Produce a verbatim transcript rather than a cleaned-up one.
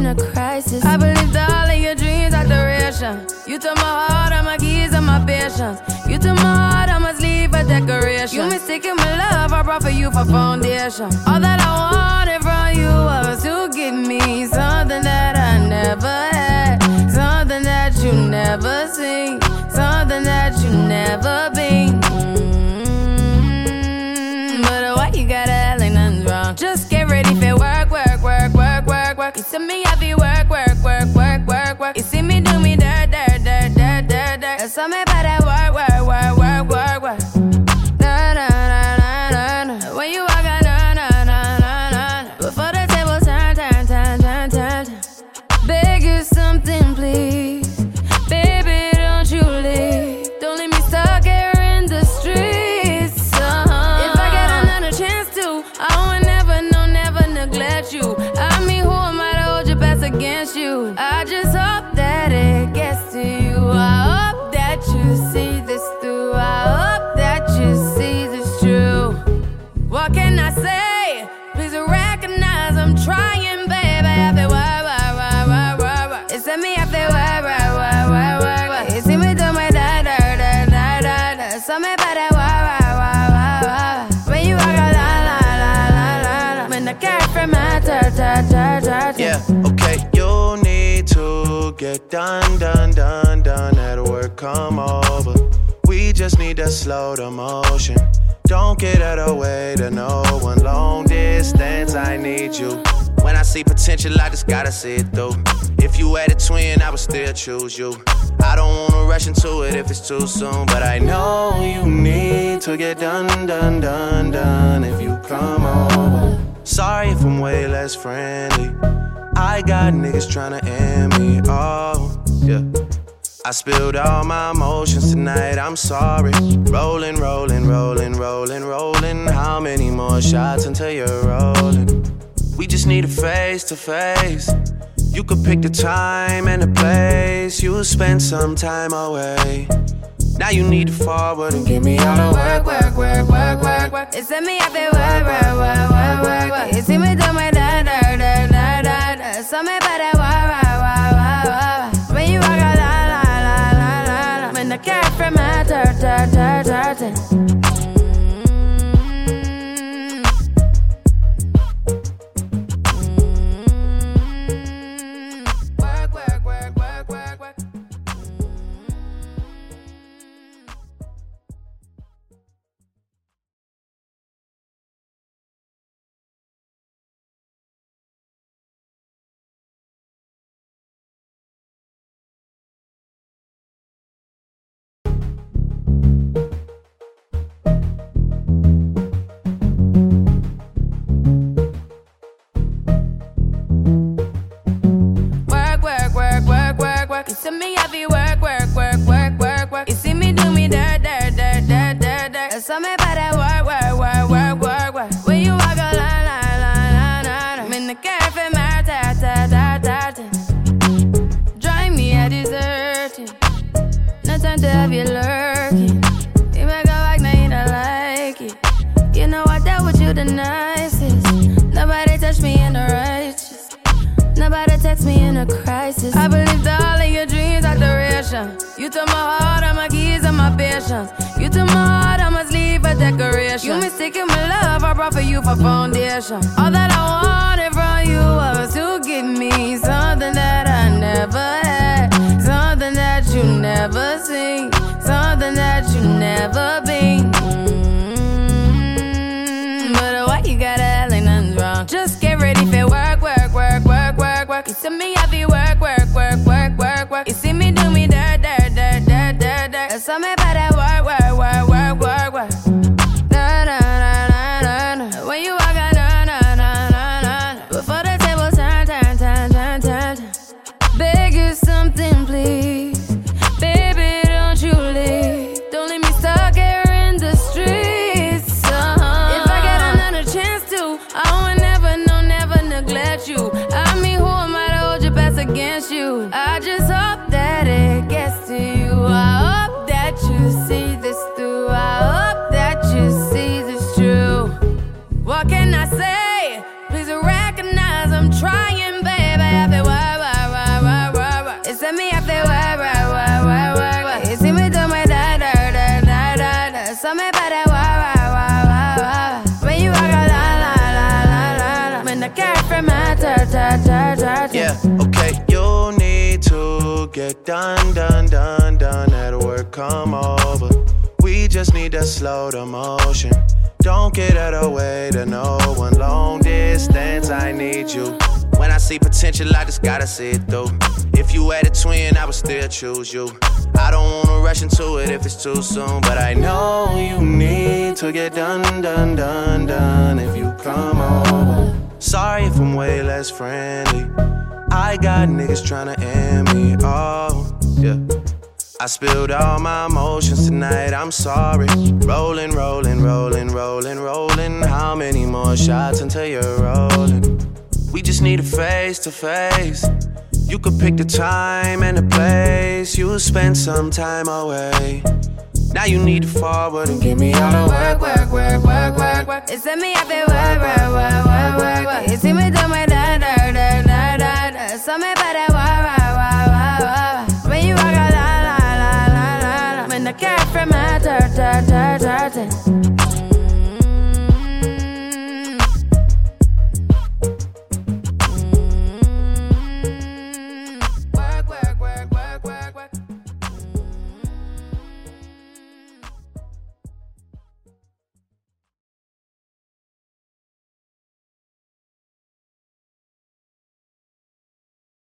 a crisis. I believed all of your dreams are duration. You took my heart, all my keys, and my patience. You took my heart, I must leave a decoration. You mistaken my love, I brought for you for foundation. All that I wanted from you was to give me something that I never had, something that you never seen, something that you never been. Mm-hmm. But why you gotta act like nothing's wrong? Just get ready for work, work, work, work, work, work. You see me, I be work, work, work, work, work, work. You see me do me dirt, dirt, dirt, dirt, dirt, dirt. That's all me about that work, work, work, work, work, work. Na na na na na na. When you walk out, na na na na na. Before the table turn, turn, turn, turn, turn, turn. Beg you something, please. Baby, don't you leave. Don't leave me stuck here in the streets. Uh-huh. If I get another chance to, I would never, no, never neglect you. I mean, who am I to hold your best against you? I just hope that it gets to you. I hope that you see this through. I hope that you see this true. What can I say? Please recognize I'm trying, baby. I feel why, why, why, why, why, why. It's at me, I feel why, why, why, why, why, why. You see me do my da, da, da, da, da, da. Something about that why, why, why, why, why. When you walk out, la, la, la, la, la, la. When the cat from my ta, ta, ta, ta, ta. Yeah, okay, you need to get done, done, done, done. That work come over. We just need to slow the motion. Don't get out of the way to no one. Long distance, I need you. When I see potential, I just gotta see it through. If you had a twin, I would still choose you. I don't wanna rush into it if it's too soon, but I know you need to get done, done, done, done if you come over. Sorry if I'm way less friendly. I got niggas tryna end me, oh, yeah. I spilled all my emotions tonight, I'm sorry. Rolling, rolling, rolling, rolling, rolling. How many more shots until you're rolling? We just need a face to face. You could pick the time and the place. You'll spend some time away. Now you need to forward and give me all the work, work, work, work, work, work. It's at me, I feel work, work, work, work, work, work. You see me do my da, da, da, da, da, da. Something about that work, work, work, work, work. When you walk out, la, la, la, la, la, la. When the cat from my dirt, dirt, dirt, dirt, dirt. You see me, I be work, work, work, work, work, work. You see me do me dirt, dirt, dirt, dirt, dirt, dirt. There's something about that work, work, work, work, work, work. When you walk a line, line, line, line, line. I'm in the cafe, my ta, ta, ta, ta, ta. Drive me a deserting. No time to have you lurking. You make a like, now you don't like it. You know I dealt with you the nicest. Nobody touched me in the righteous. Nobody text me in a crisis. I believed all of your dreams are duration. You took my heart, all my keys, and my patience. You took my heart, I must leave a decoration. You mistaken my love, I brought for you for foundation. All that I wanted from you was to give me something that I never had, something that you never seen, something that you never been. Mm-hmm. But why you gotta act like nothing's wrong? Just get ready for work, work, work, work, work, work. You see me, I be work, work, work, work, work, work. You see me do me dirt, dirt, dirt, dirt, dirt, dirt. There's something about that work, work, work, work, work, work. Na na na na na na. When you walk out, na na na na na. Before the table turn, turn, turn, turn, turn, turn. Beg you something, please. Baby, don't you leave. Don't leave me stuck here in the streets. Uh-huh. If I get another chance to, I would never, no, never neglect you. I mean, who am I to hold your best against you? I just hope that it gets to you. I hope that you see this through. I hope that you see this true. What can I say? Please recognize I'm trying, baby. I feel why. touch it. Yeah, okay, you need to get done, done, done, done. At work, come over. We just need to slow the motion. Don't get out of the way to no one. Long distance, I need you. When I see potential, I just gotta see it through. If you had a twin, I would still choose you. I don't wanna rush into it if it's too soon, but I know you need to get done, done, done, done if you come over. Sorry if I'm way less friendly. I got niggas tryna end me, oh, yeah. I spilled all my emotions tonight, I'm sorry. Rolling, rolling, rolling, rolling, rolling. How many more shots until you're rolling? We just need a face to face. You could pick the time and the place. You'll spend some time away. Now you need to forward and give me all the work, work, work, work, work, work. It's me, I feel work, work, work, work, work, work. You see me